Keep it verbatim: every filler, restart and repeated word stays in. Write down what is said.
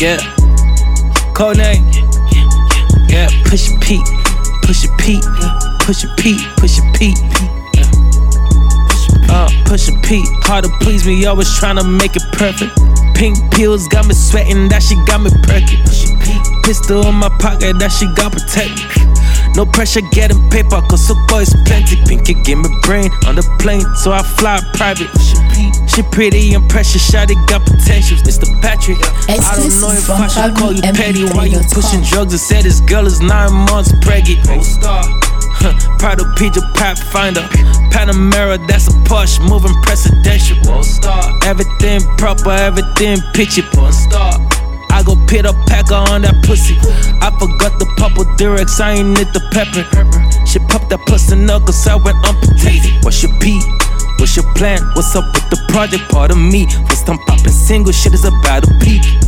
Yeah. Codename. Yeah. Push a P. Push a P. Push a P. Push a P. Uh, push a P. Hard to please me, always tryna make it perfect. Pink pills got me sweating, that shit got me perky. Pistol in my pocket, that shit got protected. No pressure getting paper, cause so boys plenty. Pinky give me brain on the plane, so I fly private. She pretty and precious, shawty got potential. Mister Patrick, I don't know if I should call you petty. Why you pushing drugs and said this girl is nine months pregnant? Huh, Prado P J Pathfinder, Panamera, that's a push, moving presidential. Everything proper, everything picture. I go pit a packer on that pussy. I forgot the purple Durex, I ain't hit the pepper. She popped that pussy knuckles, I went amputated. What's your beat? What's your plan? What's up with the project? Part of me. First time popping single, shit is about to peak.